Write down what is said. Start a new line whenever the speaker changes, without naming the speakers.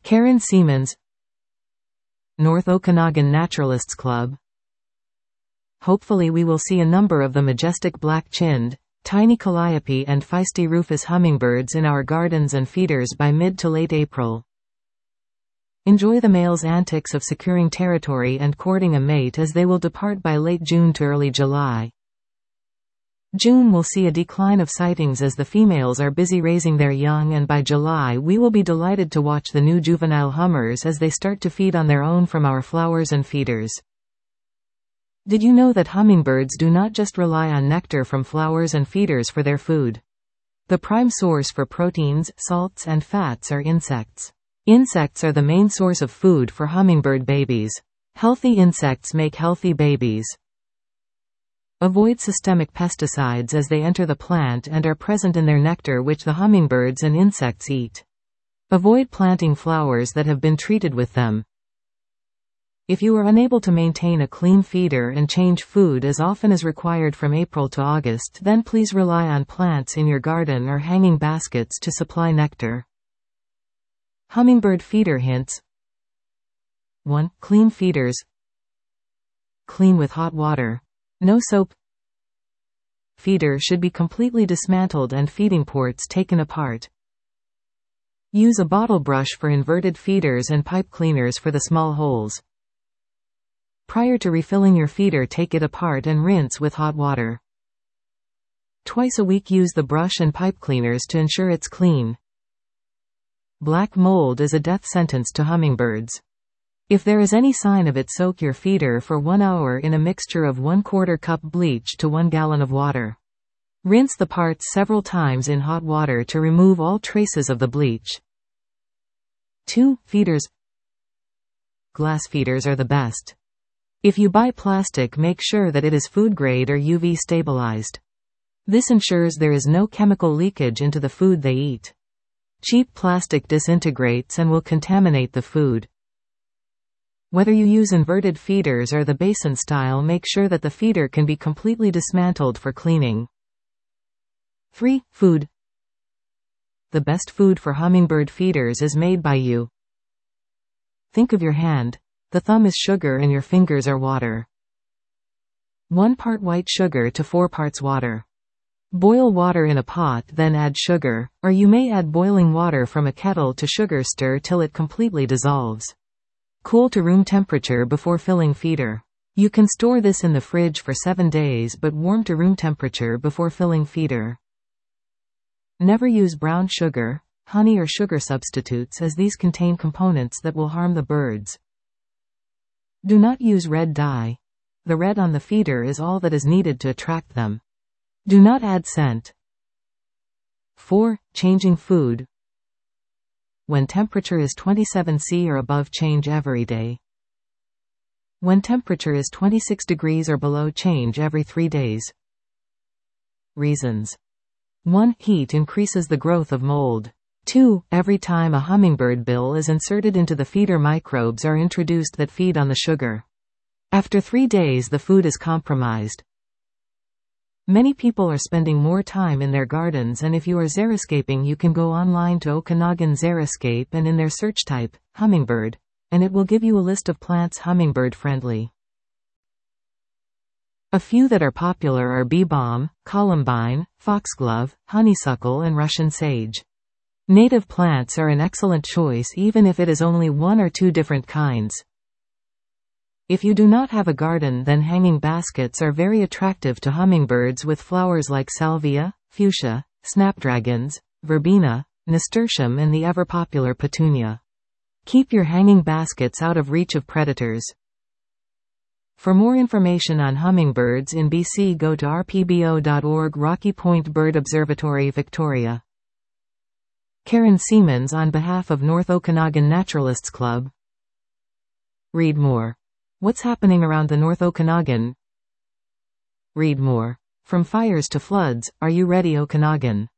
Karen Siemens, North Okanagan Naturalists Club. Hopefully we will see a number of the majestic black-chinned, tiny calliope and feisty rufous hummingbirds in our gardens and feeders by mid to late April. Enjoy the male's antics of securing territory and courting a mate, as they will depart by late June to early July. June will see a decline of sightings as the females are busy raising their young, and by July we will be delighted to watch the new juvenile hummers as they start to feed on their own from our flowers and feeders. Did you know that hummingbirds do not just rely on nectar from flowers and feeders for their food? The prime source for proteins, salts, and fats are insects. Insects are the main source of food for hummingbird babies. Healthy insects make healthy babies. Avoid systemic pesticides as they enter the plant and are present in their nectar, which the hummingbirds and insects eat. Avoid planting flowers that have been treated with them. If you are unable to maintain a clean feeder and change food as often as required from April to August, then please rely on plants in your garden or hanging baskets to supply nectar. Hummingbird feeder hints. 1. Clean feeders. Clean with hot water. No soap. Feeder should be completely dismantled and feeding ports taken apart. Use a bottle brush for inverted feeders and pipe cleaners for the small holes. Prior to refilling your feeder, take it apart and rinse with hot water. Twice a week use the brush and pipe cleaners to ensure it's clean. Black mold is a death sentence to hummingbirds. If there is any sign of it, soak your feeder for 1 hour in a mixture of 1/4 cup bleach to 1 gallon of water. Rinse the parts several times in hot water to remove all traces of the bleach. 2. Feeders. Glass feeders are the best. If you buy plastic, make sure that it is food grade or UV stabilized. This ensures there is no chemical leakage into the food they eat. Cheap plastic disintegrates and will contaminate the food. Whether you use inverted feeders or the basin style, make sure that the feeder can be completely dismantled for cleaning. 3. Food. The best food for hummingbird feeders is made by you. Think of your hand. The thumb is sugar and your fingers are water. 1 part white sugar to 4 parts water. Boil water in a pot, then add sugar, or you may add boiling water from a kettle to sugar. Stir till it completely dissolves. Cool to room temperature before filling feeder. You can store this in the fridge for 7 days, but warm to room temperature before filling feeder. Never use brown sugar, honey, or sugar substitutes, as these contain components that will harm the birds. Do not use red dye. The red on the feeder is all that is needed to attract them. Do not add scent. 4. Changing food. When temperature is 27 C or above, change every day. When temperature is 26 degrees or below, change every 3 days. Reasons. 1. Heat increases the growth of mold. 2. Every time a hummingbird bill is inserted into the feeder, microbes are introduced that feed on the sugar. After 3 days, the food is compromised. Many people are spending more time in their gardens, and if you are xeriscaping, you can go online to Okanagan Xeriscape and in their search type hummingbird, and it will give you a list of plants hummingbird friendly. A few that are popular are bee balm, columbine, foxglove, honeysuckle, and Russian sage. Native plants are an excellent choice even if it is only 1 or 2 different kinds. If you do not have a garden, then hanging baskets are very attractive to hummingbirds with flowers like salvia, fuchsia, snapdragons, verbena, nasturtium, and the ever-popular petunia. Keep your hanging baskets out of reach of predators. For more information on hummingbirds in BC, go to rpbo.org. Rocky Point Bird Observatory, Victoria. Karen Siemens on behalf of North Okanagan Naturalists Club. Read more. What's happening around the North Okanagan? Read more. From fires to floods, are you ready, Okanagan?